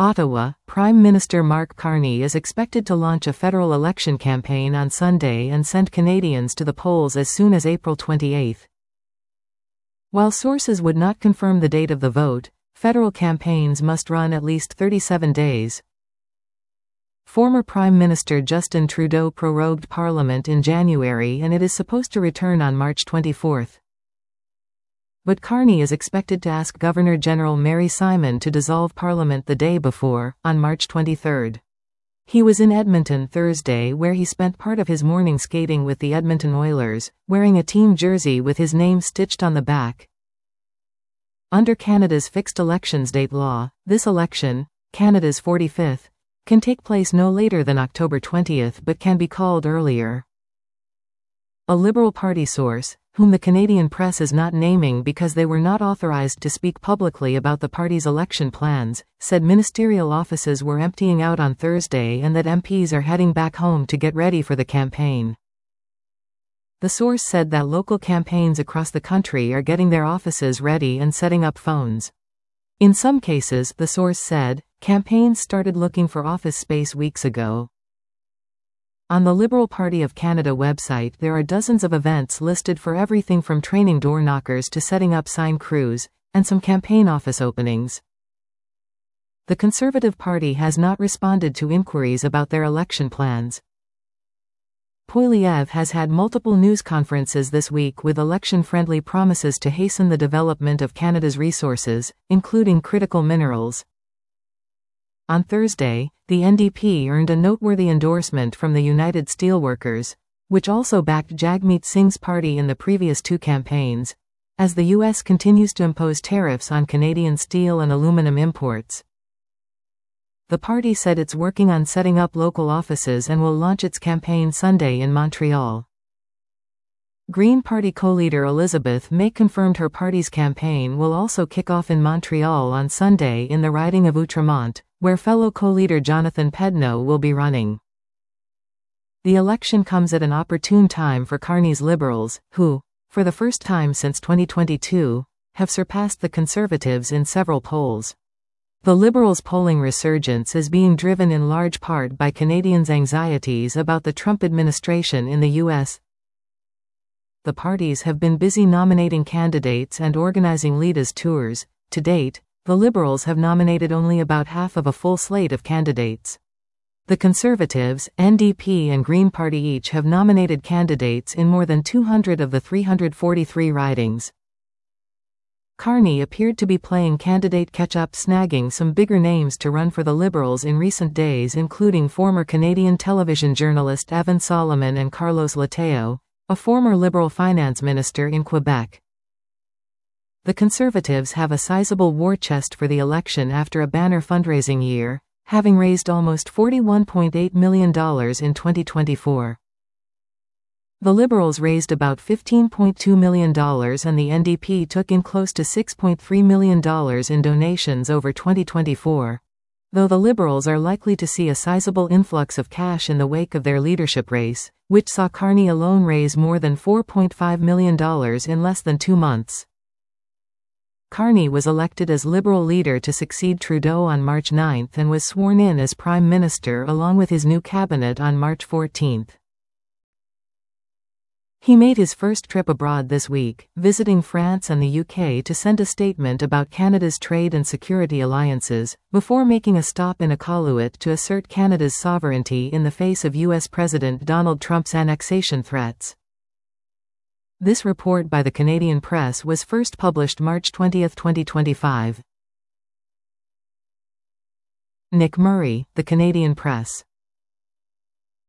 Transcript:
Ottawa, Prime Minister Mark Carney is expected to launch a federal election campaign on Sunday and send Canadians to the polls as soon as April 28. While sources would not confirm the date of the vote, federal campaigns must run at least 37 days. Former Prime Minister Justin Trudeau prorogued Parliament in January and it is supposed to return on March 24. But Carney is expected to ask Governor-General Mary Simon to dissolve Parliament the day before, on March 23. He was in Edmonton Thursday where he spent part of his morning skating with the Edmonton Oilers, wearing a team jersey with his name stitched on the back. Under Canada's fixed elections date law, this election, Canada's 45th, can take place no later than October 20 but can be called earlier. A Liberal Party source, whom the Canadian press is not naming because they were not authorized to speak publicly about the party's election plans, said ministerial offices were emptying out on Thursday and that MPs are heading back home to get ready for the campaign. The source said that local campaigns across the country are getting their offices ready and setting up phones. In some cases, the source said, campaigns started looking for office space weeks ago. On the Liberal Party of Canada website there are dozens of events listed for everything from training door knockers to setting up sign crews, and some campaign office openings. The Conservative Party has not responded to inquiries about their election plans. Poilievre has had multiple news conferences this week with election-friendly promises to hasten the development of Canada's resources, including critical minerals. On Thursday, the NDP earned a noteworthy endorsement from the United Steelworkers, which also backed Jagmeet Singh's party in the previous two campaigns, as the U.S. continues to impose tariffs on Canadian steel and aluminum imports. The party said it's working on setting up local offices and will launch its campaign Sunday in Montreal. Green Party co-leader Elizabeth May confirmed her party's campaign will also kick off in Montreal on Sunday in the riding of Outremont, where fellow co-leader Jonathan Pedneau will be running. The election comes at an opportune time for Carney's Liberals, who, for the first time since 2022, have surpassed the Conservatives in several polls. The Liberals' polling resurgence is being driven in large part by Canadians' anxieties about the Trump administration in the U.S. The parties have been busy nominating candidates and organizing leaders' tours. To date, the Liberals have nominated only about half of a full slate of candidates. The Conservatives, NDP and Green Party each have nominated candidates in more than 200 of the 343 ridings. Carney appeared to be playing candidate catch-up, snagging some bigger names to run for the Liberals in recent days, including former Canadian television journalist Evan Solomon and Carlos Letao, a former Liberal finance minister in Quebec. The Conservatives have a sizable war chest for the election after a banner fundraising year, having raised almost $41.8 million in 2024. The Liberals raised about $15.2 million and the NDP took in close to $6.3 million in donations over 2024, though the Liberals are likely to see a sizable influx of cash in the wake of their leadership race, which saw Carney alone raise more than $4.5 million in less than 2 months. Carney was elected as Liberal leader to succeed Trudeau on March 9 and was sworn in as Prime Minister along with his new cabinet on March 14. He made his first trip abroad this week, visiting France and the UK to send a statement about Canada's trade and security alliances, before making a stop in Iqaluit to assert Canada's sovereignty in the face of US President Donald Trump's annexation threats. This report by the Canadian Press was first published March 20, 2025. Nick Murray, The Canadian Press.